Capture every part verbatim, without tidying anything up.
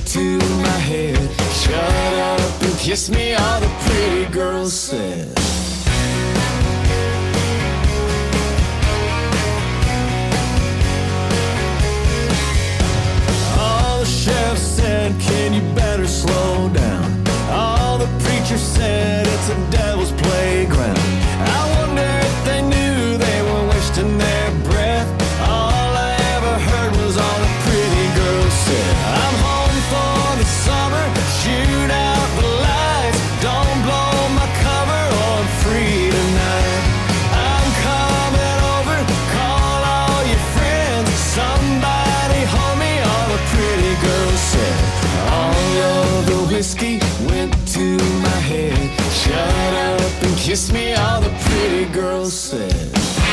to my head. Shut up and kiss me, all the pretty girls said. All the sheriff said, can you better slow down? All the preachers said, it's a devil's playground. I wonder if they knew they were wasting their breath. All I ever heard was all the pretty girls said. I'm home for the summer, shoot out the lights. Don't blow my cover or I'm free tonight. I'm coming over, call all your friends. Somebody hold me, all the pretty girls said. All of the whiskey went to my head. Shut up and kiss me, all the pretty girls said.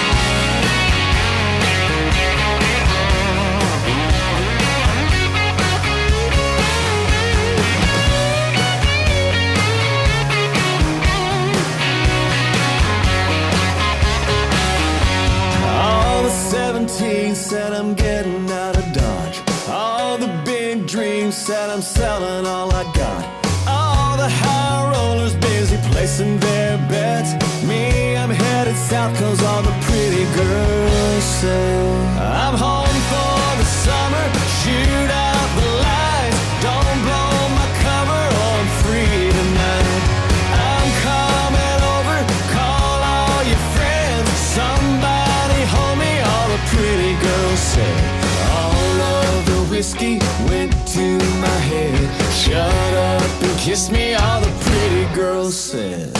All the seventeen said I'm getting out of Dodge. All the big dreams said I'm selling all I got. All the high rollers busy placing their bets. Me, I'm headed south cause all the pretty girls say. I'm home for the summer, shoot out the lights. Don't blow my cover or I'm free tonight. I'm coming over, call all your friends. Somebody hold me, all the pretty girls say. All of the whiskey went to my head. Shut up and kiss me, all the pretty girls said.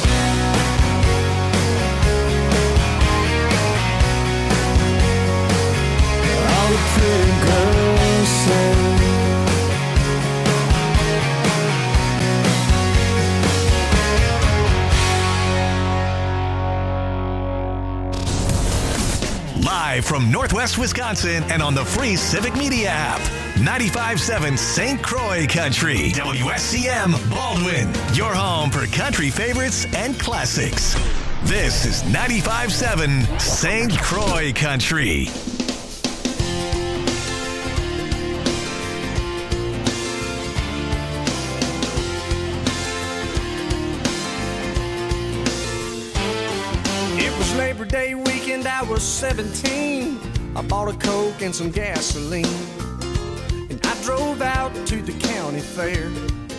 All the pretty girls said. Live from Northwest Wisconsin and on the free Civic Media app. ninety-five point seven Saint Croix Country. W S C M Baldwin. Your home for country favorites and classics. This is ninety-five point seven Saint Croix Country. It was Labor Day weekend, I was seventeen. I bought a Coke and some gasoline. I drove out to the county fair.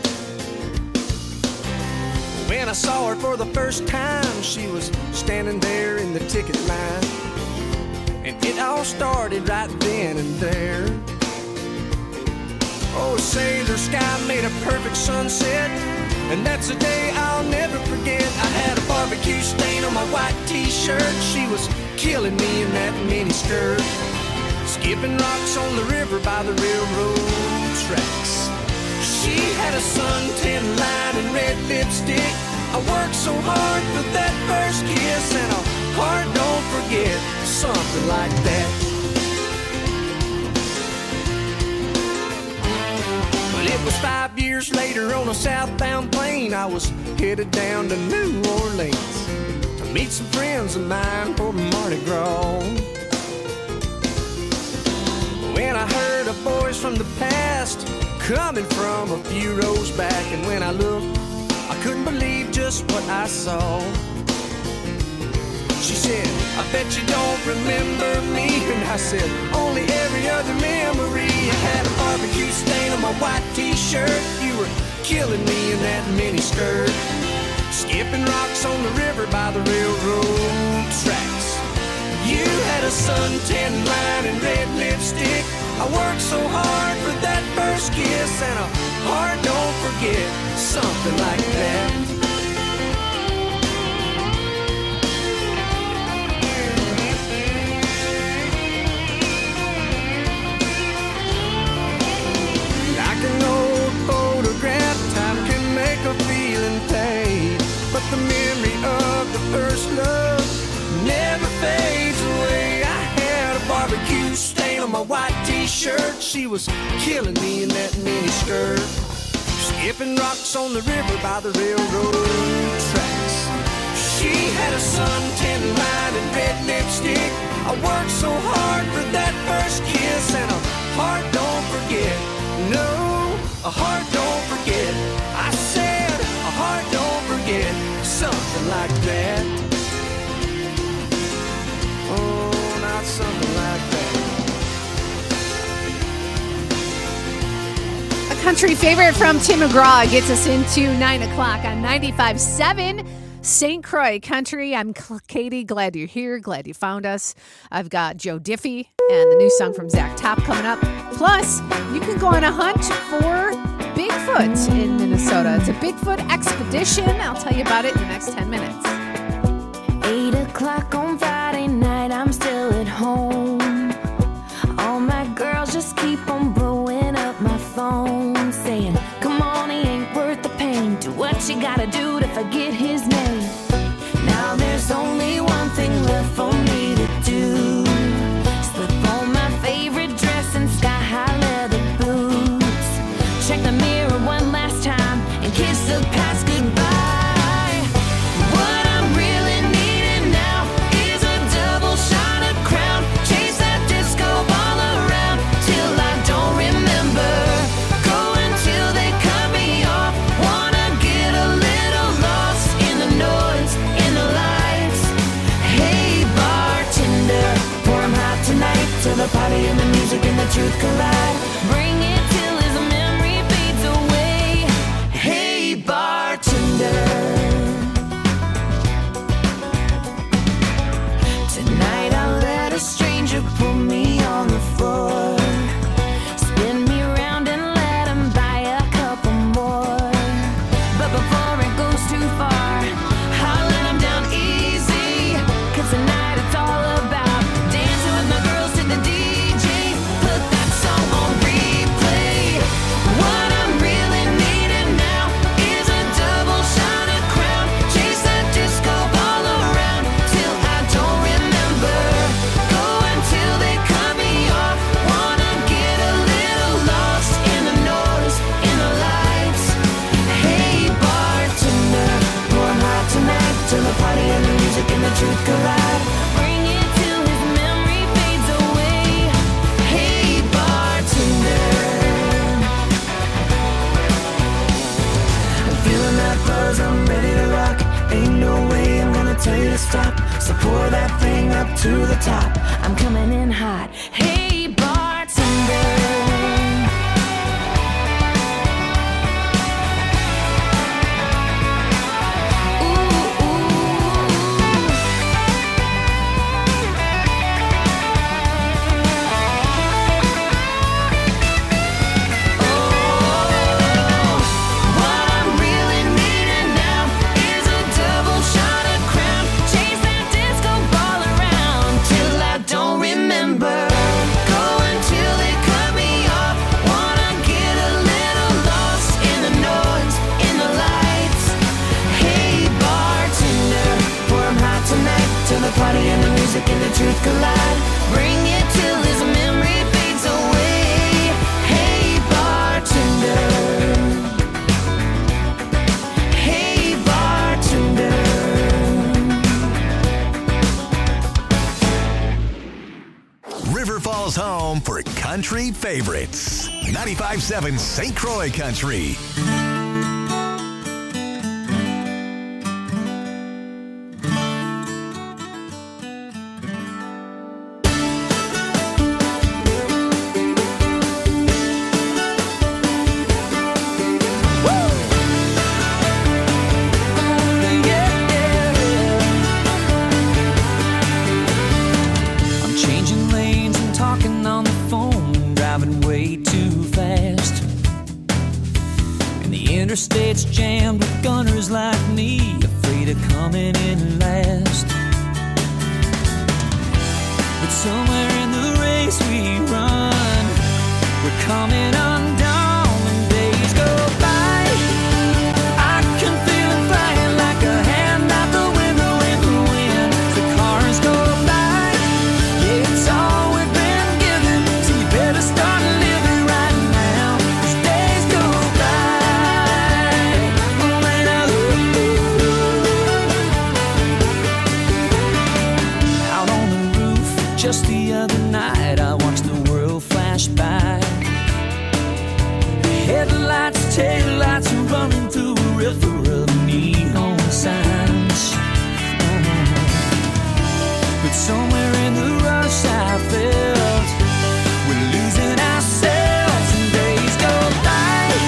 When I saw her for the first time, she was standing there in the ticket line. And it all started right then and there. Oh, sailor sky made a perfect sunset, and that's a day I'll never forget. I had a barbecue stain on my white t-shirt. She was killing me in that mini skirt, skipping rocks on the river by the railroad tracks. She had a suntan line and red lipstick. I worked so hard for that first kiss, and a heart don't forget, something like that. But it was five years later on a southbound plane. I was headed down to New Orleans to meet some friends of mine for Mardi Gras. When I heard a voice from the past coming from a few rows back, and when I looked, I couldn't believe just what I saw. She said, I bet you don't remember me. And I said, only every other memory. I had a barbecue stain on my white t-shirt. You were killing me in that mini skirt, skipping rocks on the river by the railroad tracks. You had a suntan line and red lipstick. I worked so hard for that first kiss, and a heart don't forget, something like that. Like an old photograph, time can make a feeling fade, but the memory of the first love never fades away. I had a barbecue stain on my white t-shirt. She was killing me in that mini skirt, skipping rocks on the river by the railroad tracks. She had a suntan line and red lipstick. I worked so hard for that first kiss, and a heart don't forget, no. country favorite from Tim McGraw gets us into nine o'clock on ninety-five point seven Saint Croix Country. I'm Katie. Glad you're here. Glad you found us. I've got Joe Diffie and the new song from Zach Top coming up. Plus, you can go on a hunt for Bigfoot in Minnesota. It's a Bigfoot expedition. I'll tell you about it in the next ten minutes. Eight o'clock on Friday night, I'm still at home. All my girls just keep on blowing up my phone, saying, come on, he ain't worth the pain. Do what you gotta do to forget his name. Now there's only one thing left for me to do. Slip on my favorite dress and sky-high leather boots. Check the mirror one last time and kiss the past goodbye. What I'm really needing now is a double shot of Crown. Chase that disco ball around till I don't remember. Go until they cut me off. Wanna get a little lost in the noise, in the lights. Hey bartender, pour 'em hot tonight till the party and the music and the truth collide. Bring it till his memory fades away. Hey bartender. Tonight I'll let a stranger put me on the floor. Spin me around and let him buy a couple more. But before it goes too far, I'll let him down easy. Cause tonight it's all about dancing with my girls to the D J. Put that song on replay. What I'm really needing now is a double shot of Crown. Chase that disco ball around till I don't remember. Go until they cut me off. Wanna get a little lost in the noise, in the lights. Hey bartender, pour 'em hot tonight till the party and the music and the truth collide. Bring it till his memory fades away. Hey bartender. I'm feeling that buzz, I'm ready to rock. Ain't no way I'm gonna tell you to stop. So pour that thing up to the top. I'm coming in hot. Hey bartender. Ooh, ooh. What I'm really needing now is a double shot of Crown. Chase that disco ball around till I don't remember. Go until they cut me off. Wanna get a little lost in the noise, in the lights. Hey bartender, pour 'em hot tonight till the party and the music and the truth collide. Bring it till his memory fades away. Hey bartender. Hey bartender. River Falls home for country favorites. ninety-five point seven Saint Croix Country. I'm changing lanes and talking on the phone, driving way too fast. And the interstate's jammed with gunners like me, afraid of coming in last. But somewhere in the race we run, we're coming undone when days go by. I can feel it flying like a hand out the window in the wind. The cars go by. Yeah, it's all we've been given, so you better start living right now. 'Cause days go by. Oh, and I out on the roof just the other night, I watched the world flash by. Headlights, taillights running through a river of neon signs. But somewhere in the rush I felt we're losing ourselves and days go by.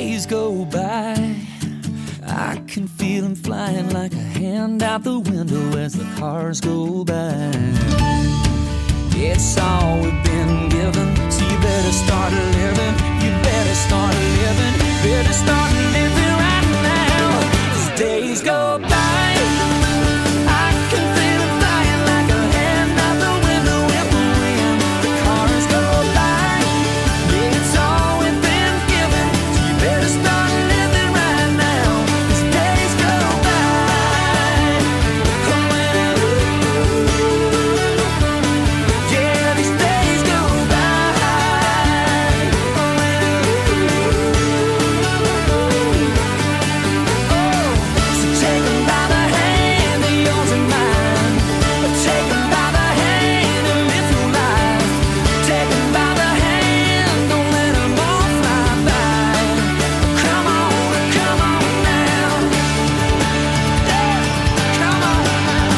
days go by, I can feel them flying like a hand out the window as the cars go by. It's all we've been given, so you better start living. You better start living. Better start living right now. As days go by, I can feel them flying like a hand out the window in the wind. The cars go by. It's all we've been given, so you better start living right now. As days go by. Oh, well, yeah, these days go by. Oh, well, oh, so take 'em by the hand of yours and mine. Take 'em by the hand and live your life. Take 'em by the hand, don't let 'em all fly by. Come on, come on now. Yeah, come on now.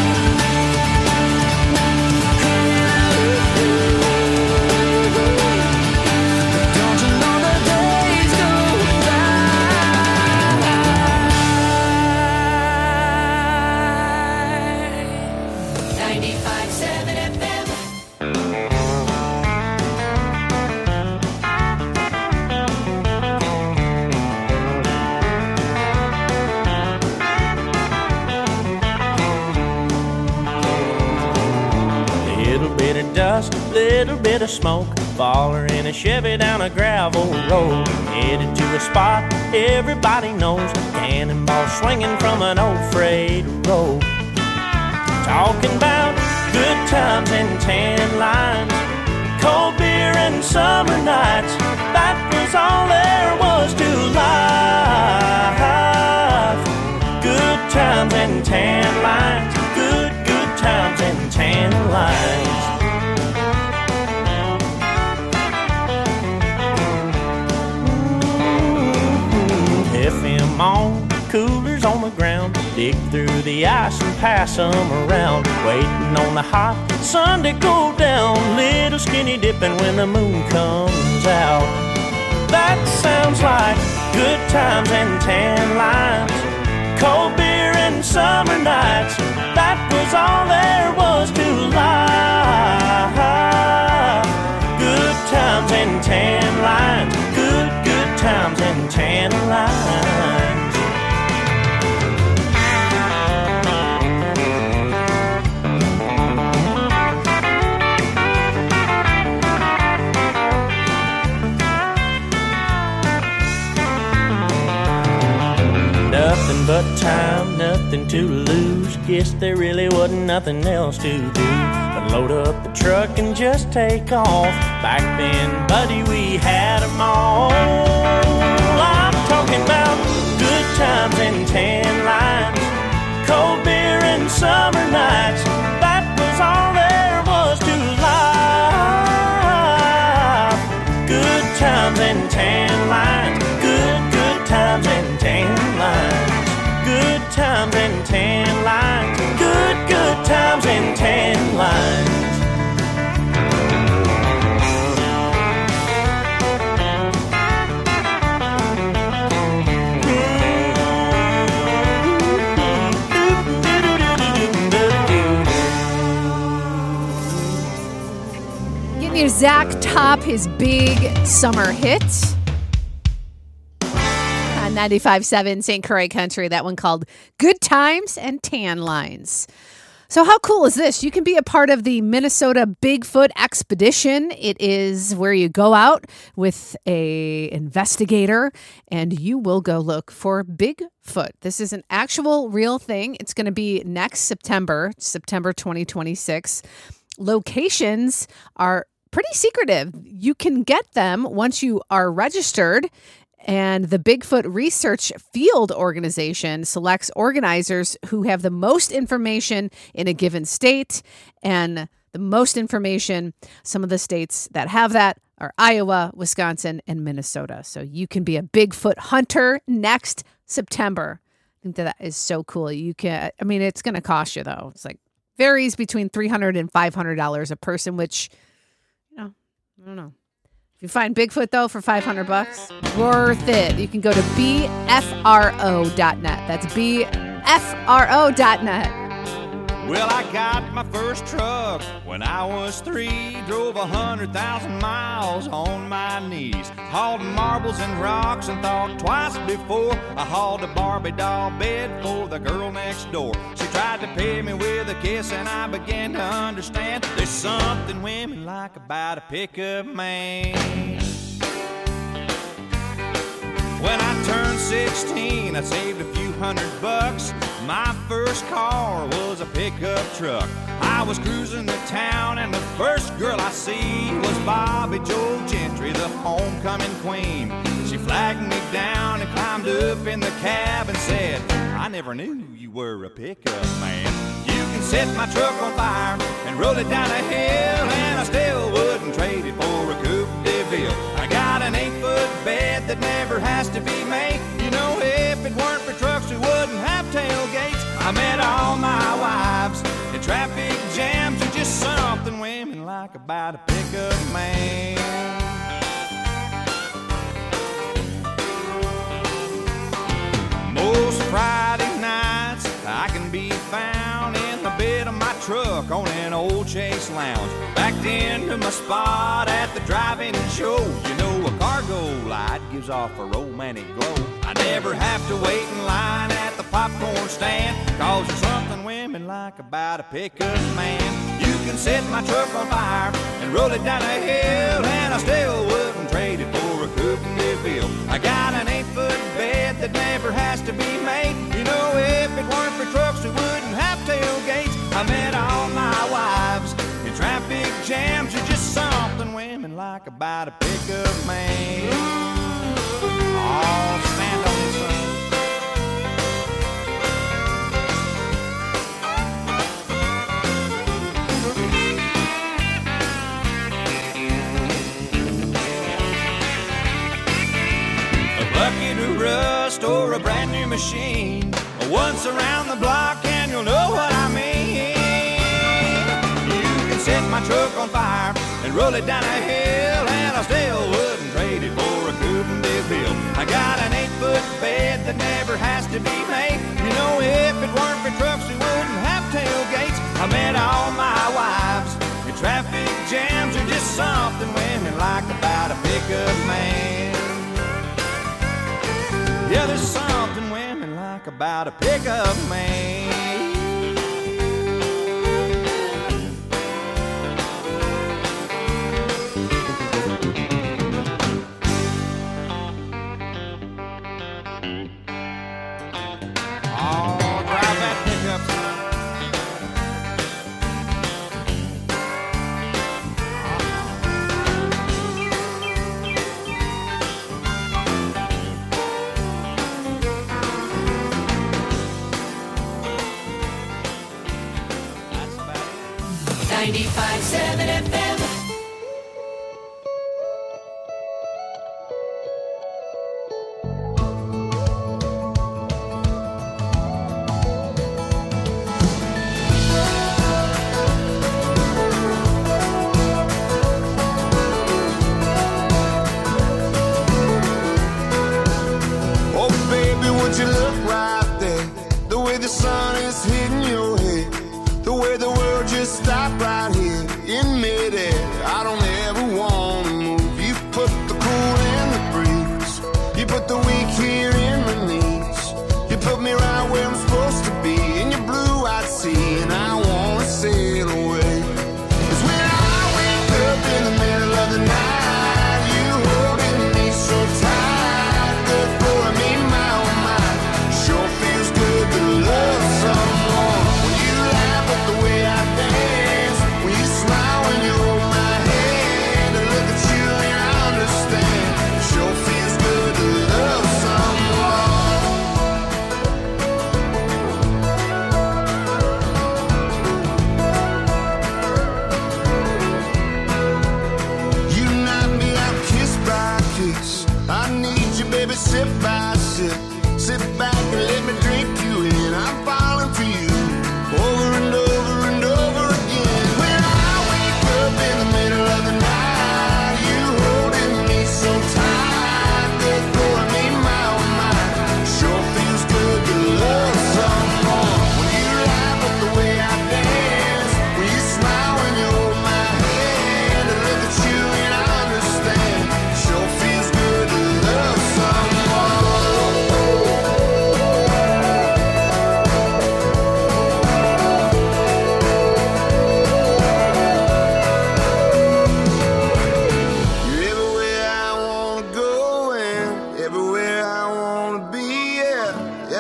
Don't you know the days go by? ninety-five point seven F M. Little bit of dust, little bit of smoke, faller in a Chevy down a gravel road, headed to a spot everybody knows, cannonball swinging from an old freight road. Talking about good times and tan lines, cold beer and summer nights, that was all there was to life. Good times and tan lines, good, good times and tan lines. F M on, coolers on the ground, dig through the ice and pass them around, waiting on the hot sun to go down, little skinny dipping when the moon comes out. That sounds like good times and tan lines, cold beer and summer nights, that was all there was to life. Good times and tan lines, good, good times and tan lines. Nothing but time, nothing to lose. Guess there really wasn't nothing else to do but load up the truck and just take off. Back then, buddy, we had 'em all. I'm talking about good times and tan lines, cold beer and summer nights, that was all there was to life. Good times and tan lines, good, good times and tan lines. Good times and tan lines, good, good times and tan lines. Getting you Zach Top, his big summer hit. ninety-five point seven Saint Croix Country, that one called Good Times and Tan Lines. So how cool is this? You can be a part of the Minnesota Bigfoot Expedition. It is where you go out with a investigator and you will go look for Bigfoot. This is an actual real thing. It's going to be next September, September twenty twenty-six. Locations are pretty secretive. You can get them once you are registered. And the Bigfoot Research Field Organization selects organizers who have the most information in a given state. And the most information, some of the states that have that are Iowa, Wisconsin, and Minnesota. So you can be a Bigfoot hunter next September. I think that, that is so cool. You can, I mean, it's going to cost you, though. It's like varies between three hundred dollars and five hundred dollars a person, which, you know, I don't know. If you find Bigfoot, though, for five hundred bucks, worth it. You can go to B F R O dot net. That's B F R O dot net. Well, I got my first truck when I was three. Drove a hundred thousand miles on my knees. Hauled marbles and rocks and thought twice before I hauled a Barbie doll bed for the girl next door. She tried to pay me with a kiss and I began to understand there's something women like about a pickup man. When I turned sixteen, I saved a few hundred bucks. My first car was a pickup truck. I was cruising the town and the first girl I see was Bobby Joe Gentry, the homecoming queen. She flagged me down and climbed up in the cab and said, I never knew you were a pickup man. You can set my truck on fire and roll it down a hill, and I still wouldn't trade it for a Coupe de Ville. I got an eight-foot bed that never has to be made. You know, if it weren't for trucks, we wouldn't have tailgates. I met all my wives in traffic jams. There's just something women like about a pickup man. Most Friday nights I can be found in the bed of my truck on an old Chase Lounge, backed into my spot at the drive-in show. You know, a cargo light gives off a romantic glow. I never have to wait in line at the popcorn stand, cause there's something women like about a pickup man. You can set my truck on fire and roll it down a hill, and I still wouldn't trade it for a Coupe de Ville. I got an eight-foot bed that never has to be made. You know, if it weren't for trucks, we wouldn't have tailgates. I met all my wives in traffic jams. There's just something women like about a pickup man. Oh, stand on this side. A bucket of rust or a brand new machine, once around the block and you'll know what I mean. You can set my truck on fire and roll it down a hill, and I still wouldn't trade it for a Coupe de Ville. I got an eight-foot bed that never has to be made. You know, if it weren't for trucks, we wouldn't have tailgates. I met all my wives in traffic jams. There's just something women like about a pickup man. Yeah, there's something women like about a pickup man. ninety-five seven F M. Oh, baby, would you look right there? The way the sun is hitting your head, the way the world just stopped right here in midair. I don't ever want to move. You put the cool in the breeze. You put the weak here in my knees. You put me right where I'm supposed to be in your blue-eyed sea, and I want to sail away. 'Cause when I wake up in the middle of the night, you holding me so tight, good for me, my oh my. Sure feels good to love someone. When you laugh at the way I dance, when you smile when you hold my hand, I look at you and I understand. Sure feels good to love someone. You knock me out kiss by kiss. I need you, baby, sip by sip. Sit back and let me drink you in. I'm falling for you over and over and over again. When I wake up in the middle of the night, you holding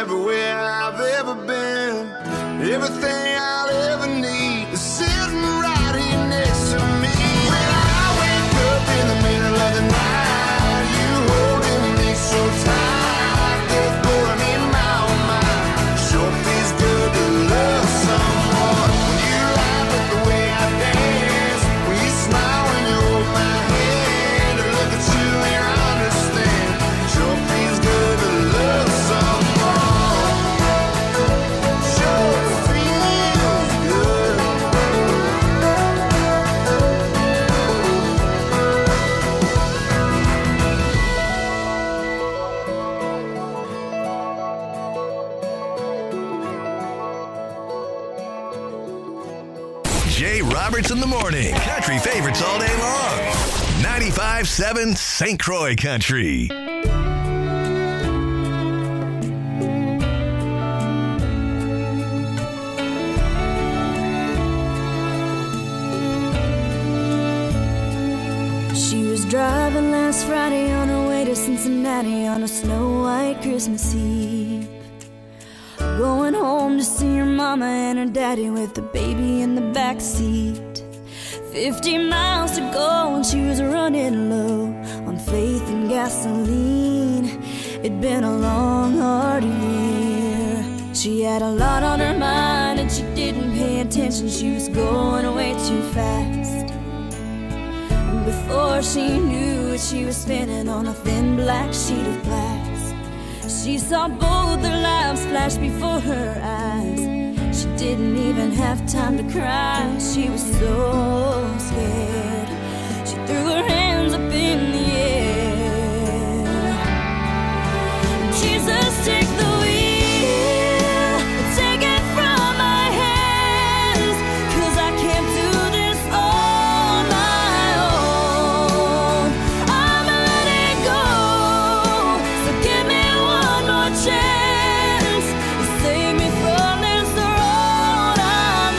everywhere I've ever been. Everything I'll ever need is sitting right here next to me. When I wake up in the middle of the night, you holding me so tight, they're pulling in my mind. Sure feels good to love someone. When you laugh at the way I dance, when you smile when you hold my hand, and look at you and I understand. Sure feels good to love someone. Sure feels good. Jay Roberts in the morning. Country favorites all day long. ninety-five seven Saint Croix Country. She was driving last Friday on her way to Cincinnati on a snow-white Christmas Eve. Going home to see her mama and her daddy with the baby in the back seat. Fifty miles to go and she was running low on faith and gasoline. It'd been a long, hard year. She had a lot on her mind and she didn't pay attention. She was going way too fast. And before she knew it, she was spinning on a thin black sheet of glass. She saw both their lives flash before her eyes. She didn't even have time to cry. She was so scared. She threw her hands up in the air. Jesus, take the wheel, take it from my hands, 'cause I can't do this on my own. I'm letting go, so give me one more chance to save me from this road I'm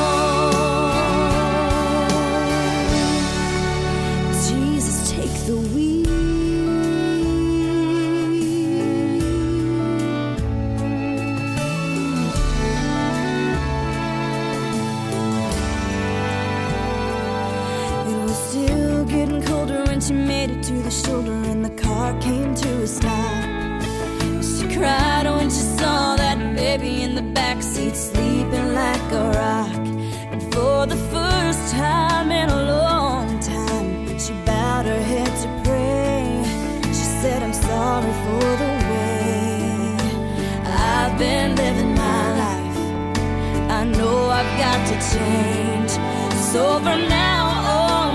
on. Jesus, take the wheel. It was still getting colder when she made it to the shoulder and the car came to a stop. She cried when she saw that baby in the backseat sleeping like a rock. And for the first time in a long time, she bowed her head to pray. She said, I'm sorry for the way I've been living my life. I know I've got to change. So from now on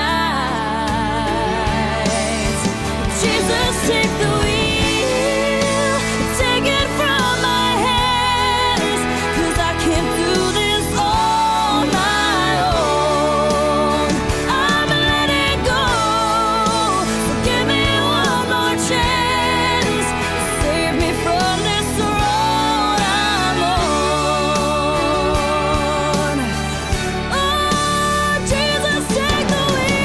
tonight, Jesus, take the wheel, take it from my hands, 'cause I can't do this on my own. I'm letting go, so give me one more chance to save me from this road I'm on. Oh, Jesus, take the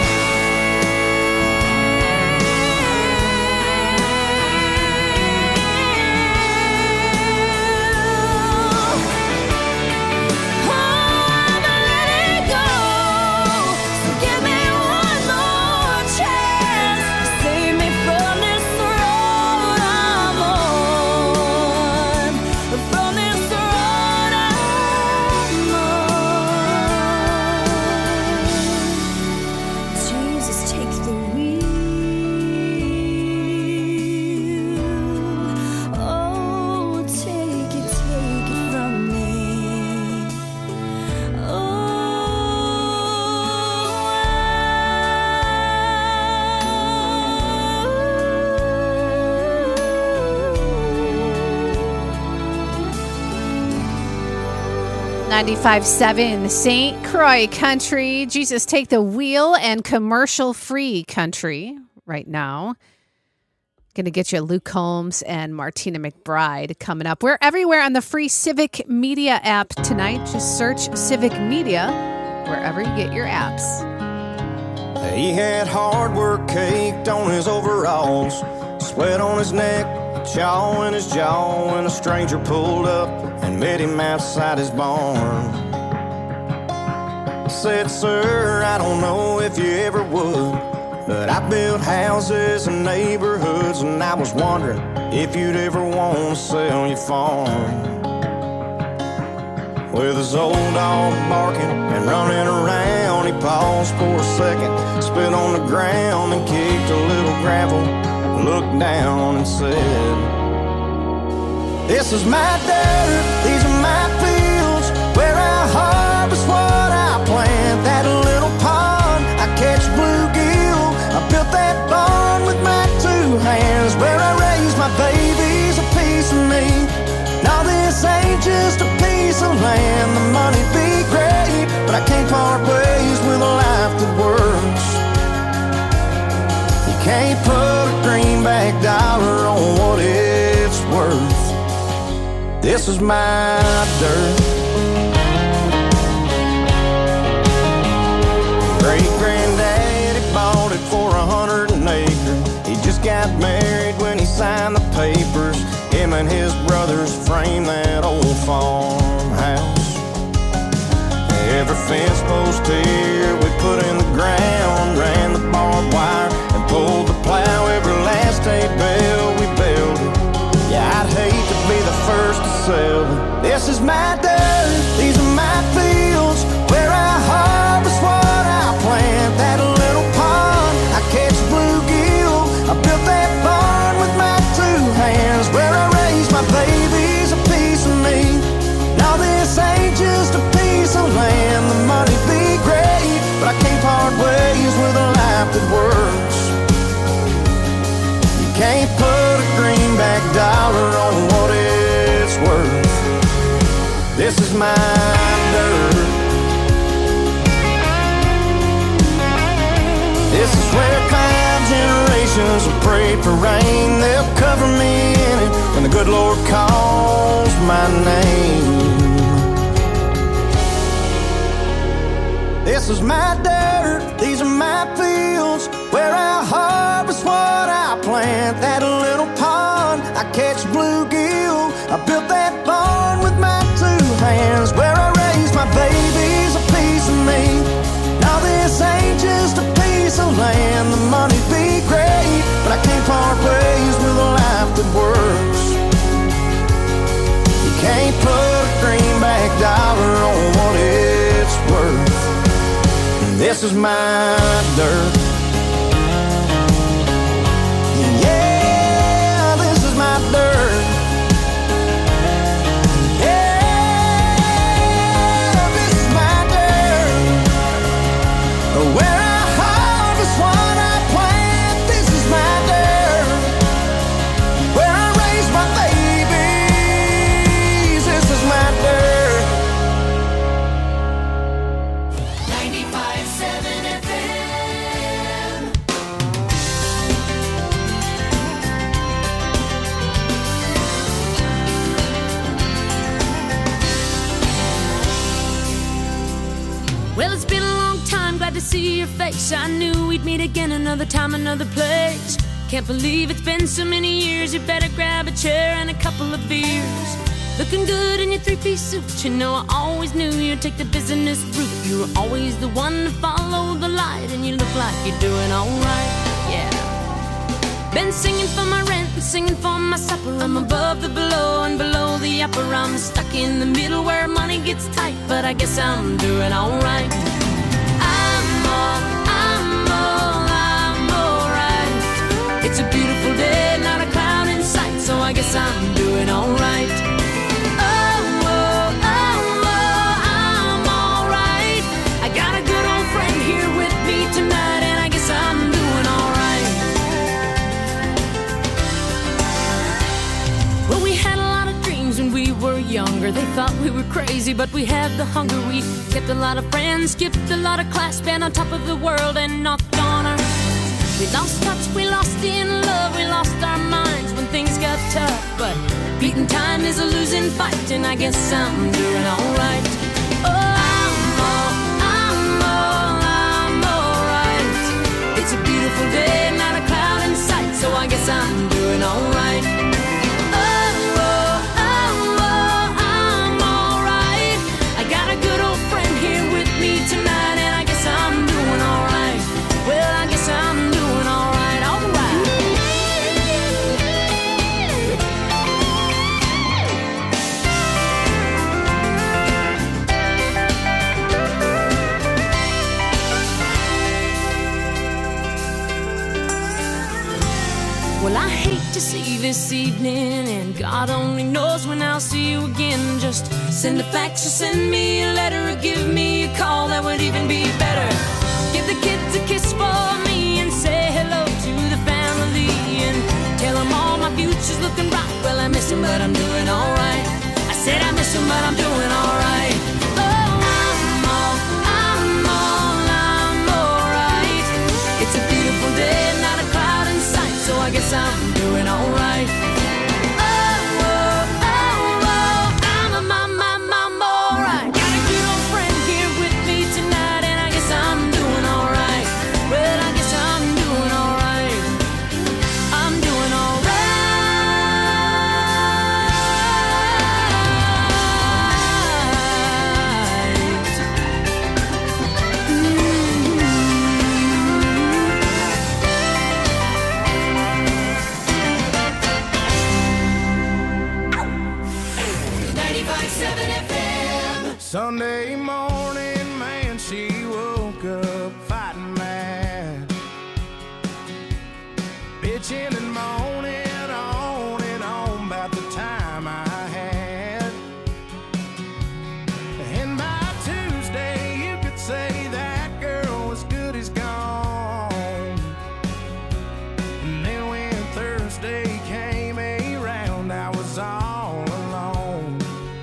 ninety-five seven Saint Croix Country. Jesus, take the wheel, and commercial-free country right now. Going to get you Luke Combs and Martina McBride coming up. We're everywhere on the free Civic Media app tonight. Just search Civic Media wherever you get your apps. He had hard work caked on his overalls, sweat on his neck, chaw in his jaw when a stranger pulled up and met him outside his barn. Said, sir, I don't know if you ever would, but I built houses and neighborhoods, and I was wondering if you'd ever want to sell your farm. With his old dog barking and running around, he paused for a second, spit on the ground and kicked a little gravel, looked down and said, this is my dirt, these are my fields, where I harvest what I plant. That little pond, I catch bluegill, I built that barn with my two hands, where I raise my babies, a piece of me. Now this ain't just a piece of land, the money be great, but I can't part ways with a life that works. You can't put a greenback dollar on what it's worth. This is my dirt. Great-granddaddy bought it for a hundred an acre. He just got married when he signed the papers. Him and his brothers framed that old farmhouse. Every fence post here we put in the ground, ran the barbed wire and pulled the plow. Every last hay bale we built it. Yeah, I'd hate to be the first to sell it. This is my dirt, these are my fields, where I harvest what I plant. That little pond, I catch bluegill, I built that barn with my two hands, where I raise my babies, a piece of me. Now this ain't just a piece of land, the money be great, but I can't part ways with a life that works. You can't put a greenback dollar on what it's worth. This is my dirt. This is where five generations have prayed for rain. They'll cover me in it when the good Lord calls my name. This is my dirt, these are my fields, where I harvest what I plant. That little pond, I catch bluegill, I built that barn with my two hands, where I raise my babies, a piece of me. Now this ain't just a piece of land, the money be great, but I can't part ways with a life that works. You can't put a greenback dollar on what it's worth. This is my dirt. Yeah, this is my dirt. Yeah, this is my dirt. Where I harvest what I plant. This is my dirt. Where I raise my babies. This is my dirt. ninety-five seven F M. Well, it's been a long time, glad to see your face. I knew we'd meet again another time, another place. Can't believe it's been so many years. You better grab a chair and a couple of beers. Looking good in your three-piece suit. You know I always knew you'd take the business route. You were always the one to follow the light, and you look like you're doing alright, yeah. Been singing for my rent and singing for my supper. I'm above the below and below the upper. I'm stuck in the middle where money gets tight, but I guess I'm doing alright. I'm all, I'm all, I'm alright. It's a beautiful day, not a cloud in sight, so I guess I'm doing alright. Oh, oh, oh, oh, I'm alright. I got a good old friend here with me tonight, and I guess I'm doing alright. Well, we had a lot of dreams when we were younger. They thought we were crazy, but we had the hunger. We kept a lot of friends, skipped a lot of class, been on top of the world and knocked on our. We lost touch, we lost in love, we lost our minds when things got tough. But beating time is a losing fight, and I guess I'm doing alright. Oh, I'm all, I'm all, I'm alright. It's a beautiful day, not a cloud in sight, so I guess I'm doing alright. this evening, and God only knows when I'll see you again. Just send a fax or send me a letter or give me a call, that would even be better. Give the kids a kiss for me and say hello to the family, and tell them all my future's looking bright. Well, I miss them, but I'm doing alright. I said I miss them, but I'm doing alright. Oh, I'm all, I'm all, I'm alright. It's a beautiful day, not a cloud in sight, so I guess I'm doing alright. Oh, oh, oh, oh, I'm a mom, mom, mom, alright. Got a good old friend here with me tonight, and I guess I'm doing alright. Well, I guess I'm doing alright. I'm doing alright. ninety-five seven F M. Sunday morning, man, she woke up fighting mad, bitching and moaning on and on about the time I had. And by Tuesday, you could say that girl was good as gone. And then when Thursday came around, I was all alone.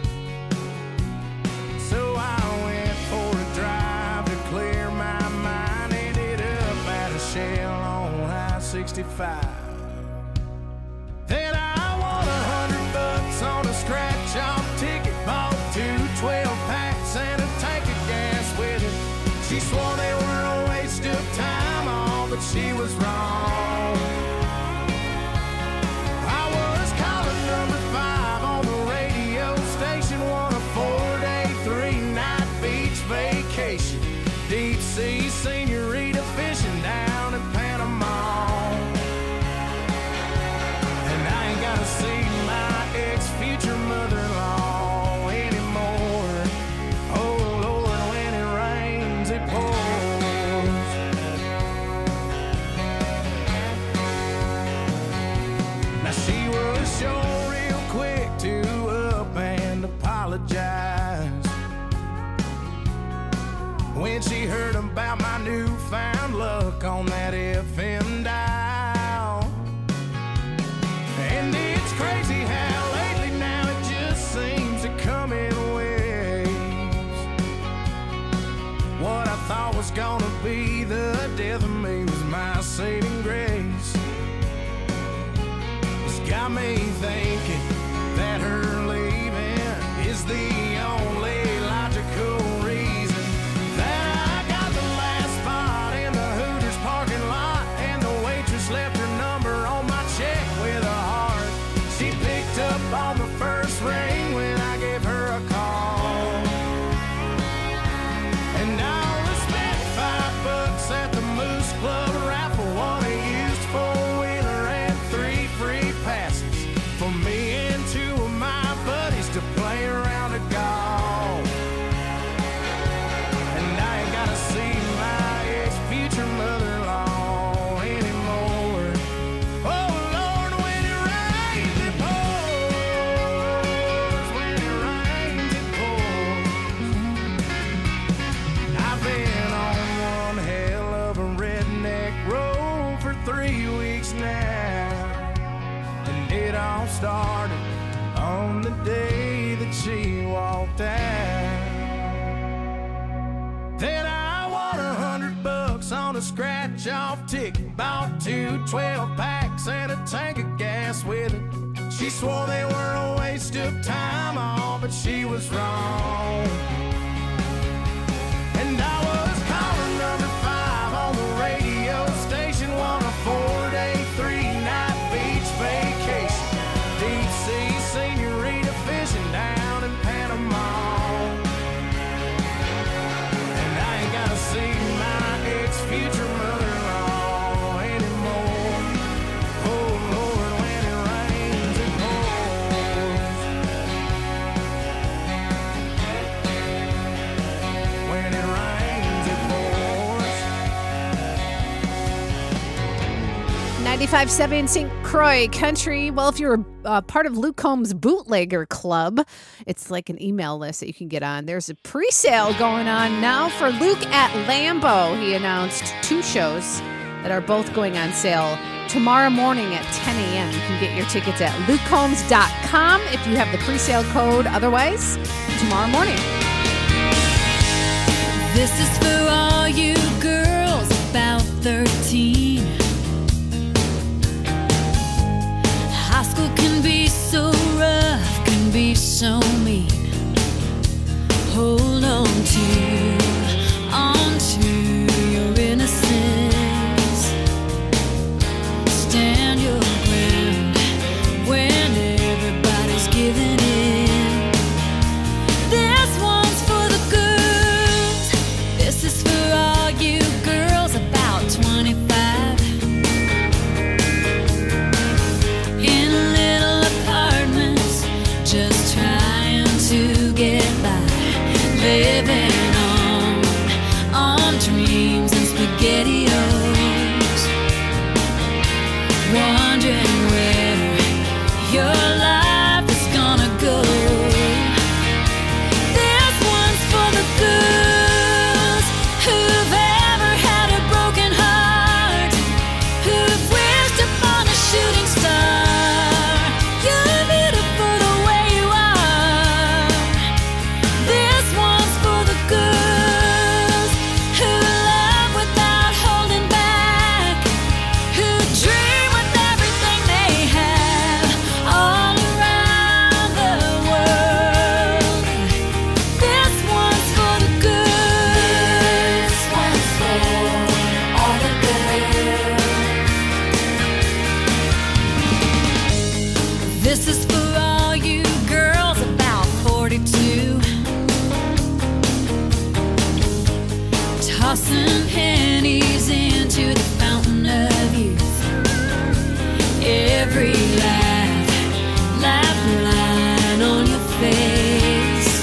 So I went for a drive to clear my mind. Ended up at a Shell on I sixty-five. Then I won a hundred bucks on a scratch-off ticket. Bought two twelve packs and a tank of gas with it. She swore they were a waste of time, all, but she was wrong. I was calling number five on the radio station, won a four-day, three-night beach vacation. Deep sea senorita fishing down in Panama. And I ain't gotta see my ex-future mother-in-law anymore. Oh Lord, when it rains, it pours. Now she was sure real quick to up and apologize when she heard about my newfound luck on that F M dial. And it's crazy how lately now it just seems to come in waves. What I thought was gonna be the death of me was my saving grace. It's got me thinking that her leaving is the only logical reason that I got the last spot in the Hooters parking lot, and the waitress left her number on my check with a heart. She picked up on the first ring when I gave her a call. And I'll respect five bucks at the Moose Club raffle, won a used four-wheeler and three free passes for me and two of my buddies to play around a golf. And I ain't gotta see my ex-future mother-in-law anymore. Oh Lord, when it rains, it pours. When it rains, it pours. I've been on one hell of a redneck road for three weeks now. And it all started on the day that she walked out. Then I won a hundred bucks on a scratch-off ticket. Bought two twelve packs and a tank of gas with it. She swore they were a waste of time, all, but she was wrong. And I was calling number five on the radio station, won a four-day, three-night beach vacation. Deep sea senorita fishing down in Panama. And I ain't gotta see my ex-future mother-in-law anymore. Oh Lord, when it rains, it pours. ninety-five point seven Saint Croix Country. Well, if you're uh, part of Luke Combs Bootlegger Club, it's like an email list that you can get on. There's a pre-sale going on now for Luke at Lambeau. He announced two shows that are both going on sale tomorrow morning at ten a.m. You can get your tickets at luke combs dot com if you have the pre-sale code. Otherwise, tomorrow morning. This is for all you girls about thirteen. High school can be so rough, can be so mean. Hold on to, on to your innocence. Stand your ground when everybody's giving in. This one's for the girls. This is for all you girls about twenty-five. In little apartments, just trying to get by. Living on, on dreams and SpaghettiOs. Wondering where your life is gonna go. This one's for the girls who've ever had a broken heart, who've wished upon a shooting star. You're beautiful the way you are. This one's for the girls who love without holding back, who dream with everything they have all around the world. This one's for the girls. This one's for all the girls. This is for all you girls about forty-two. Tossing pennies into the fountain of youth. Every laugh, laugh line on your face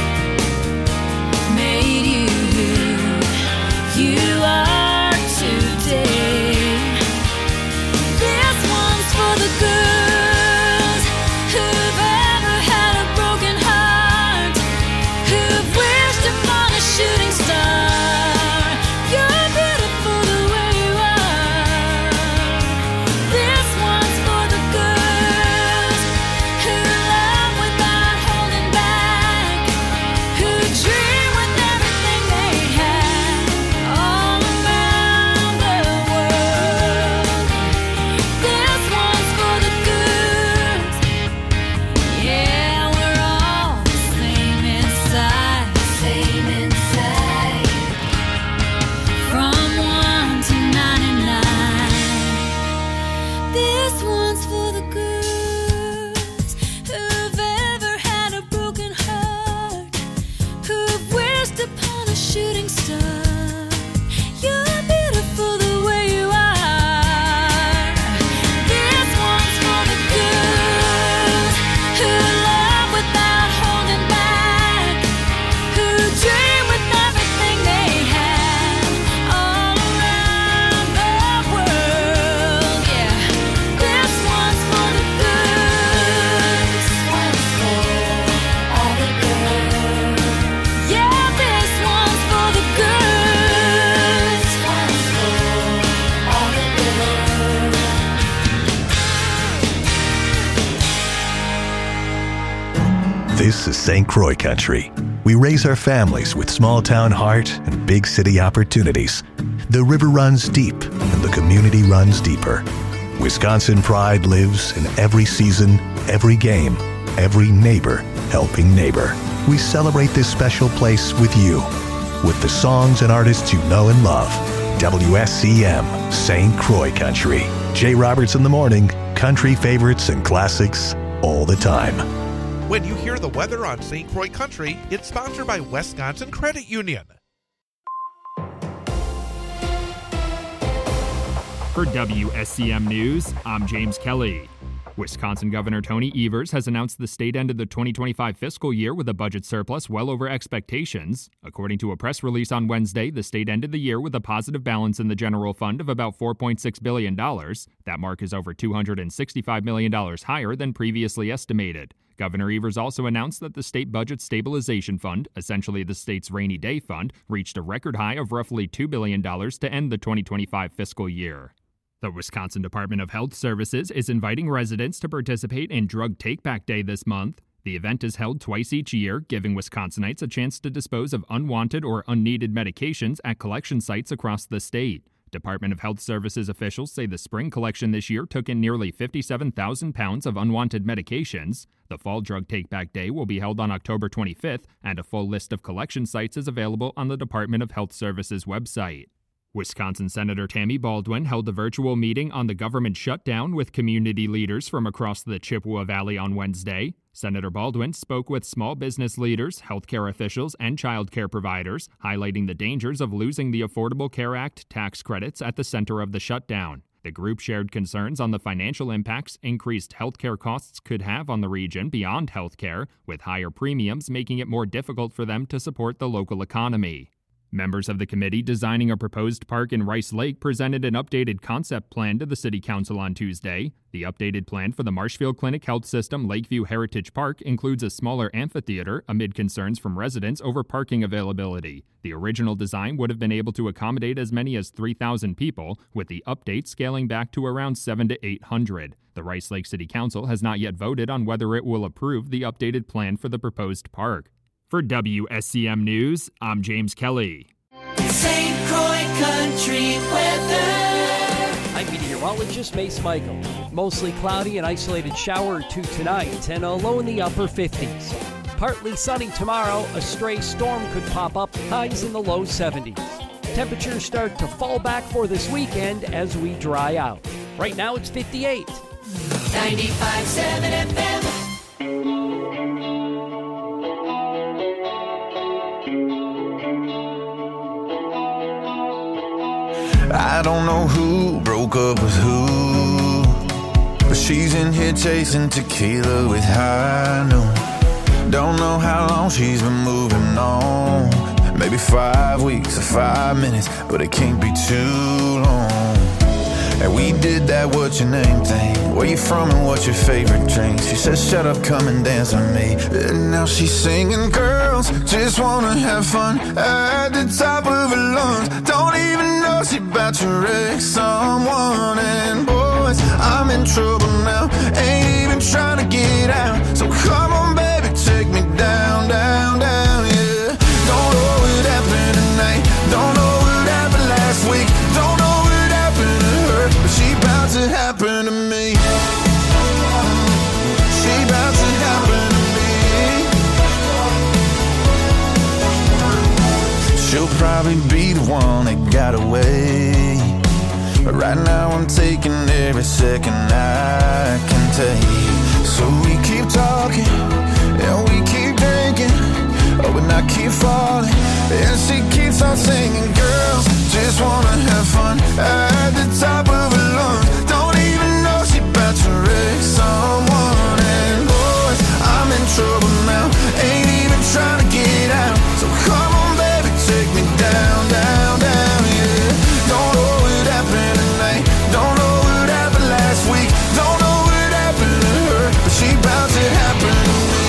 made you who you are today. This one's for the girls who've ever had a broken heart, who've wished upon a shooting star. You're beautiful the way you are. This one's for the girls who love without holding back, who dream with everything they have all around the world. This one's for the girls. Yeah, we're all the same inside, same inside. From one to ninety-nine. This one's for the girls who've ever had a broken heart, who've wished upon a shooting star. You're beautiful the way you are. This one's for the girls who love without holding back, who dream with everything they have all around the world. Yeah, this one's for the girls. This one's for all the girls. Yeah, this one's for the girls. This one's for all the girls. This is Saint Croix Country. We raise our families with small town heart and big city opportunities. The river runs deep and the community runs deeper. Wisconsin pride lives in every season, every game, every neighbor helping neighbor. We celebrate this special place with you, with the songs and artists you know and love. W S C M, Saint Croix Country. Jay Roberts in the morning, country favorites and classics all the time. When you hear the weather on Saint Croix Country, it's sponsored by Wisconsin Credit Union. For W S C M News, I'm James Kelly. Wisconsin Governor Tony Evers has announced the state ended the twenty twenty-five fiscal year with a budget surplus well over expectations. According to a press release on Wednesday, the state ended the year with a positive balance in the general fund of about four point six billion dollars. That mark is over two hundred sixty-five million dollars higher than previously estimated. Governor Evers also announced that the State Budget Stabilization Fund, essentially the state's rainy day fund, reached a record high of roughly two billion dollars to end the twenty twenty-five fiscal year. The Wisconsin Department of Health Services is inviting residents to participate in Drug Take-Back Day this month. The event is held twice each year, giving Wisconsinites a chance to dispose of unwanted or unneeded medications at collection sites across the state. Department of Health Services officials say the spring collection this year took in nearly fifty-seven thousand pounds of unwanted medications. The Fall Drug Take-Back Day will be held on October twenty-fifth, and a full list of collection sites is available on the Department of Health Services website. Wisconsin Senator Tammy Baldwin held a virtual meeting on the government shutdown with community leaders from across the Chippewa Valley on Wednesday. Senator Baldwin spoke with small business leaders, healthcare officials, and child care providers, highlighting the dangers of losing the Affordable Care Act tax credits at the center of the shutdown. The group shared concerns on the financial impacts increased healthcare costs could have on the region beyond healthcare, with higher premiums making it more difficult for them to support the local economy. Members of the committee designing a proposed park in Rice Lake presented an updated concept plan to the City Council on Tuesday. The updated plan for the Marshfield Clinic Health System Lakeview Heritage Park includes a smaller amphitheater amid concerns from residents over parking availability. The original design would have been able to accommodate as many as three thousand people, with the update scaling back to around seven to eight hundred. The Rice Lake City Council has not yet voted on whether it will approve the updated plan for the proposed park. For W S C M News, I'm James Kelly. Saint Croix Country weather. I'm meteorologist Mace Michael. Mostly cloudy and isolated shower or two tonight and a low in the upper fifties. Partly sunny tomorrow, a stray storm could pop up, highs in the low seventies. Temperatures start to fall back for this weekend as we dry out. Right now it's fifty-eight. ninety-five point seven F M. I don't know who broke up with who, but she's in here chasing tequila with high noon. Don't know how long she's been moving on. Maybe five weeks or five minutes, but it can't be too long. And we did that what's your name thing. Where you from and what's your favorite drink? She said shut up, come and dance with me. And now she's singing, girls just wanna have fun at the top of her lungs. Don't even know she about to wreck someone. And boys, I'm in trouble now, ain't even trying to get out. So come on baby, take me down, down, down, yeah. Don't know what happened tonight, don't know what happened last week, don't know what happened to her, but she about to happen to me. She about to happen to me. She'll probably be the one that got away, but right now I'm taking every second I can take. So we keep talking, and we keep drinking, oh, and I keep falling, and she keeps on singing, girls just wanna have fun at the top of her lungs. Don't even know she about to wreck someone. And boys, I'm in trouble now, ain't even trying to get out. So come on baby, take me down, down, down, yeah. Don't know what happened tonight, don't know what happened last week, don't know what happened to her, but she about to happen to me.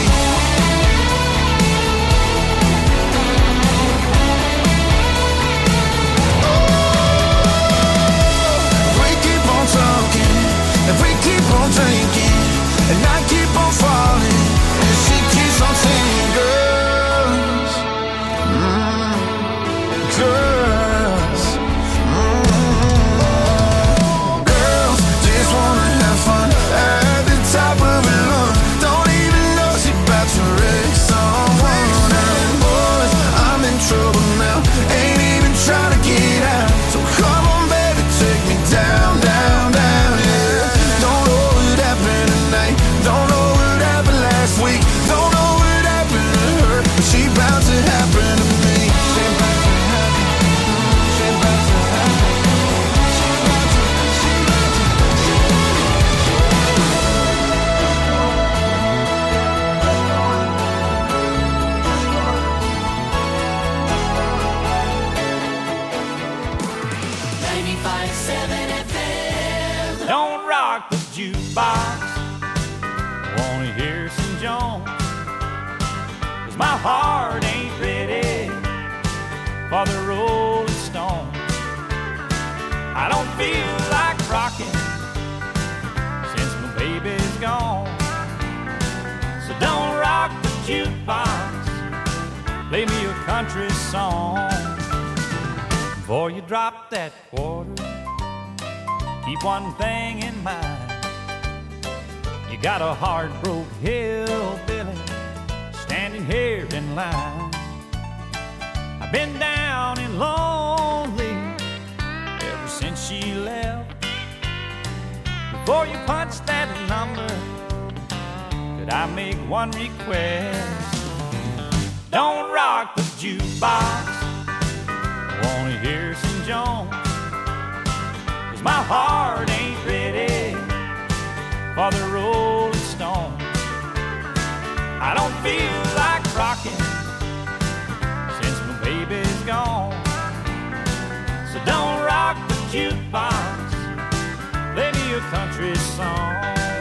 for the Rolling Stones. I don't feel like rocking since my baby's gone. So don't rock the jukebox, play me a country song. Before you drop that quarter, keep one thing in mind. You got a hard-broke hillbilly standing here in line. I've been down and lonely ever since she left. Before you punch that number, could I make one request? Don't rock the jukebox, I wanna hear some Jones, 'cause my heart ain't ready for the Rolling Stones. I don't feel like rocking since my baby's gone. So don't rock the jukebox, play me a country song.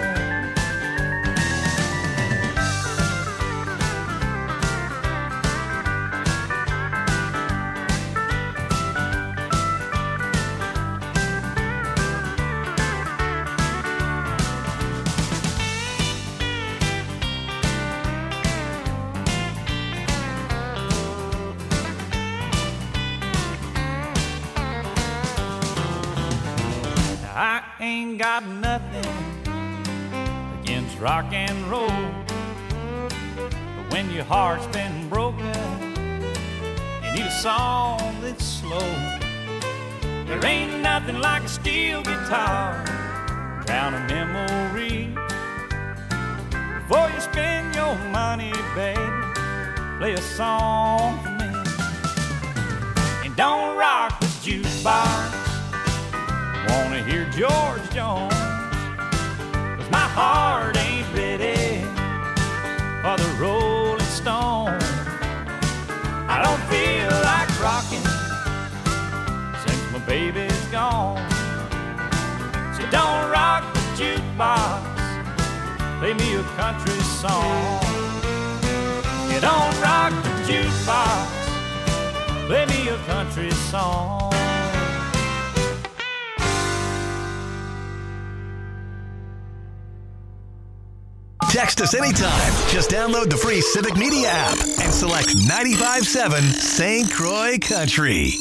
I ain't got nothing against rock and roll, but when your heart's been broken, you need a song that's slow. There ain't nothing like a steel guitar, drown a memory. Before you spend your money, baby, play a song for me. And don't rock the jukebox, wanna hear George Jones, 'cause my heart ain't ready for the Rolling Stones. I don't feel like rocking since my baby's gone. So don't rock the jukebox, play me a country song. You don't rock the jukebox, play me a country song. Text us anytime. Just download the free Civic Media app and select ninety-five point seven Saint Croix Country.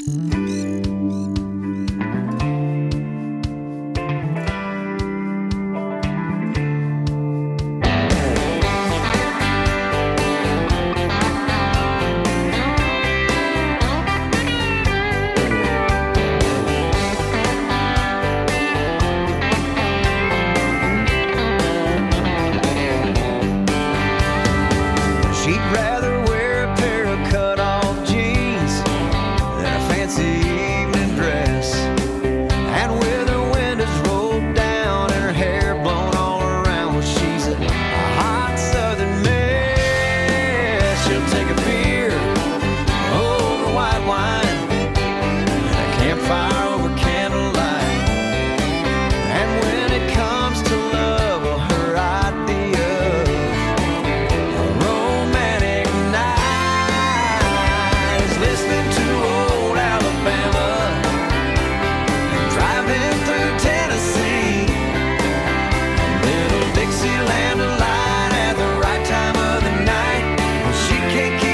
Dixieland alight at the right time of the night. She can't keep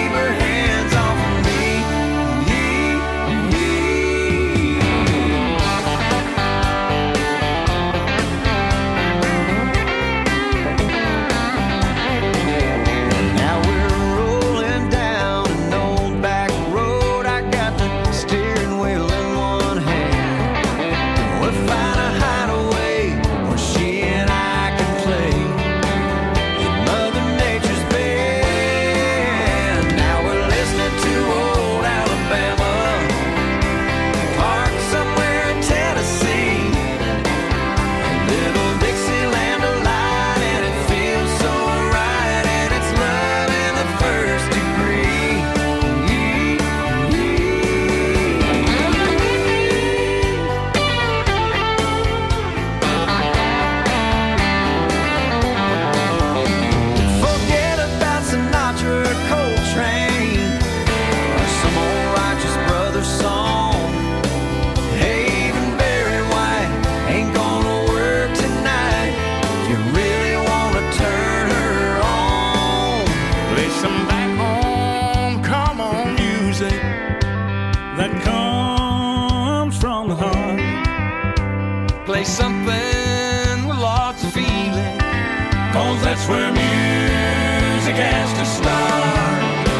some back home, come on music that comes from the heart. Play something with lots of feeling, 'cause that's where music has to start.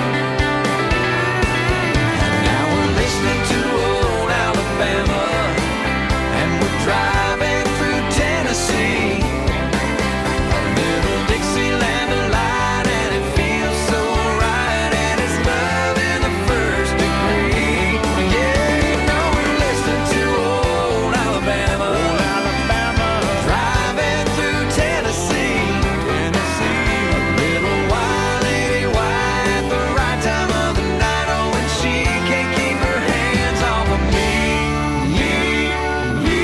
Now we're listening to old Alabama, and we're driving through Tennessee. A little Dixieland delight, and it feels so right, and it's love in the first degree. Yeah, you know we're listening to old Alabama, old Alabama, driving through Tennessee, Tennessee. A little wild lady white at the right time of the night, oh, and she can't keep her hands off of me, me, me.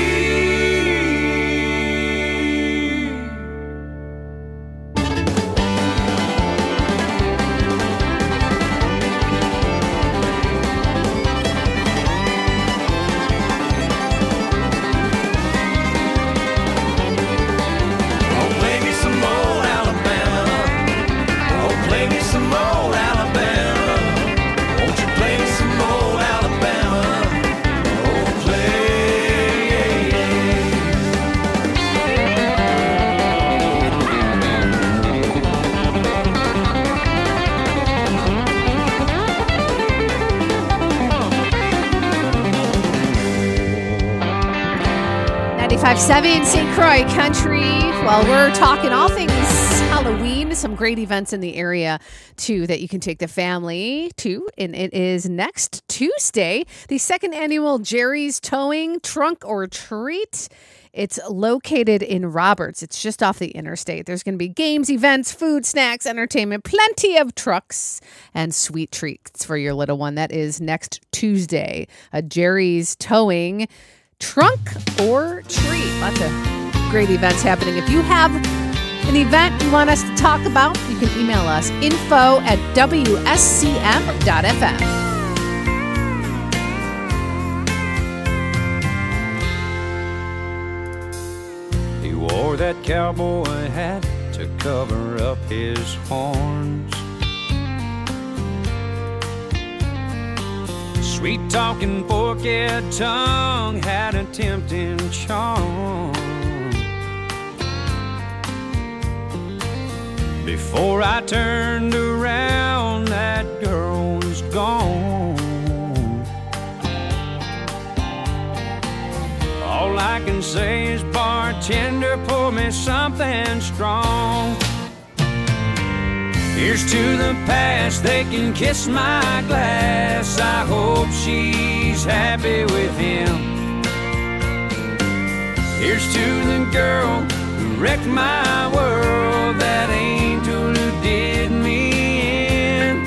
Oh, play me some old Alabama. Oh, play me some old Alabama. Won't you play me some old Alabama? Oh, ninety-five seven Saint Croix Country. Well, we're talking all things Halloween, some great events in the area, too, that you can take the family to. And it is next Tuesday, the second annual Jerry's Towing Trunk or Treat. It's located in Roberts. It's just off the interstate. There's going to be games, events, food, snacks, entertainment, plenty of trucks, and sweet treats for your little one. That is next Tuesday. A Jerry's Towing Trunk or Treat. Lots of great events happening. If you have an event you want us to talk about, you can email us info at W S C M dot F M. He wore that cowboy hat to cover up his horns. Sweet talking forked tongue had a tempting charm. Before I turned around, that girl was gone. All I can say is, bartender, pour me something strong. Here's to the past, they can kiss my glass. I hope she's happy with him. Here's to the girl who wrecked my world, that angel who did me in.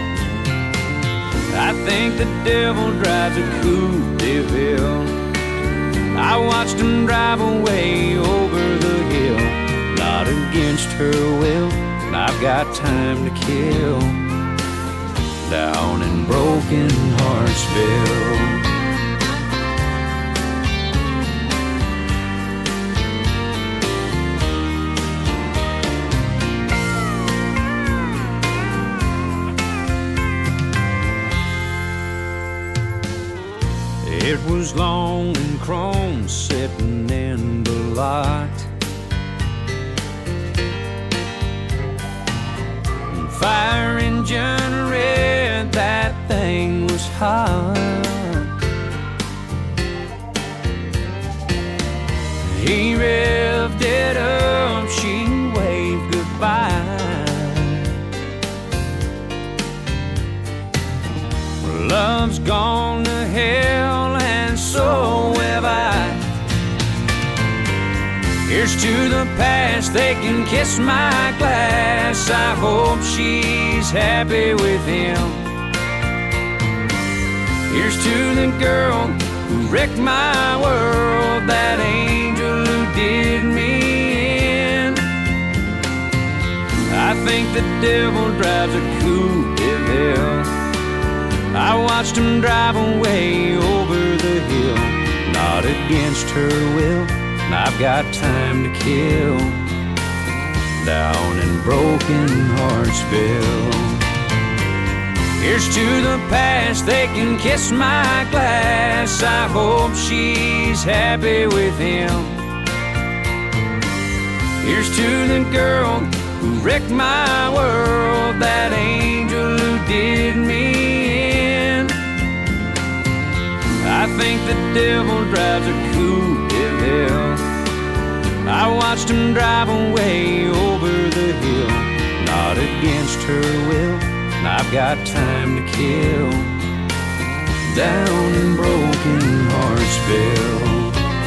I think the devil drives a Coupe de Ville. I watched him drive away over the hill, not against her will. I've got time to kill down in Broken Heartsville. It was long and chrome sitting in the lot. Fire engine red, that thing was hot. He revved it up, she waved goodbye. Love's gone to hell, and so have I. Here's to the past, they can kiss my glass. I hope she's happy with him. Here's to the girl who wrecked my world, that angel who did me in. I think the devil drives a Coupe de Ville. I watched him drive away over the hill, not against her will. I've got time to kill down in Broken Heartsville. Here's to the past, they can kiss my glass. I hope she's happy with him. Here's to the girl who wrecked my world, that angel who did me in. I think the devil drives a coupe de hell. I watched him drive away over the hill, not against her will. I've got time to kill down in Broken Heartsville.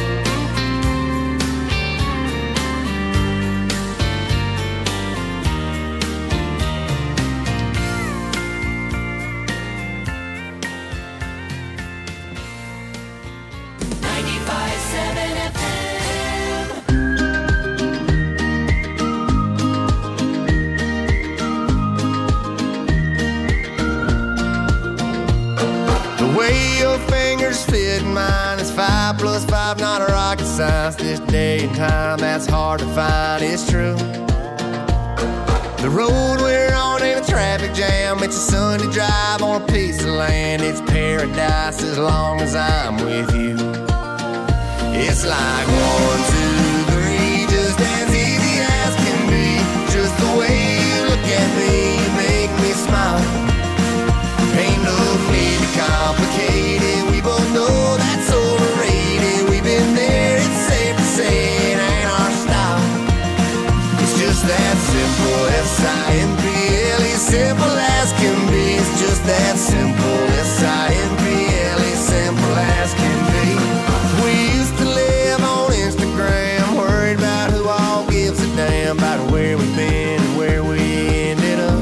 Fit mine is five plus five, not a rocket science. This day and time, that's hard to find, it's true. The road we're on ain't a traffic jam. It's a Sunday drive on a piece of land. It's paradise as long as I'm with you. It's like one, two, three, just as easy as can be. Just the way you look at me, you make me smile. Ain't no need to complicate it. We both know that's overrated. We've been there, it's safe to say it ain't our style. It's just that simple, S I M P L E, simple as can be. It's just that simple, S I M P L E, simple as can be. We used to live on Instagram, worried about who all gives a damn about where we've been and where we ended up.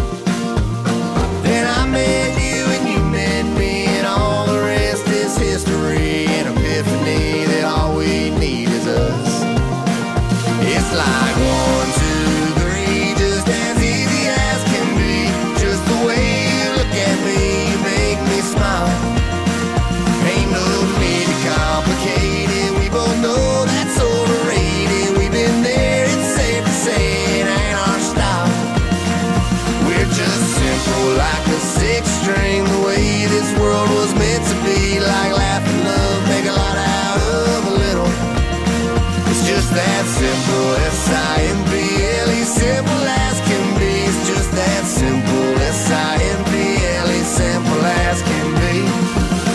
Then I met you and you met me, and all the rest is history. An epiphany that all we need is us. It's like one, two, three, just as easy as can be. Just the way you look at me, you make me smile. Ain't no need to complicate it. We both know that's overrated. We've been there, it's safe to say it ain't our style. We're just simple like a six string, the way this world was meant to be. Like laugh and love, make a lot out of a little. It's just that simple, S I M P L E, simple as can be. It's just that simple, S I M P L E, simple as can be.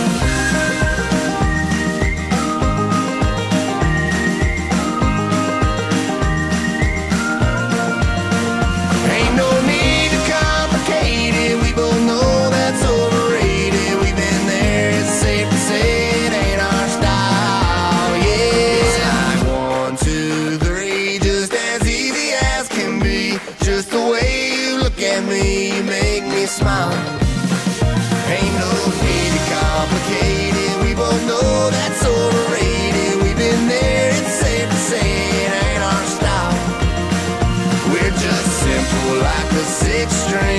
Ain't no need to complicate it. We both know that's overrated. We've been there, it's safe to say it ain't our style. Yeah, it's like one, two, three, just as easy as can be. Just the way you look at me, you make me smile. Ain't no need to complicate it. We both know that's overrated. We've been there, it's safe to say it ain't our style. We're just simple like a six string.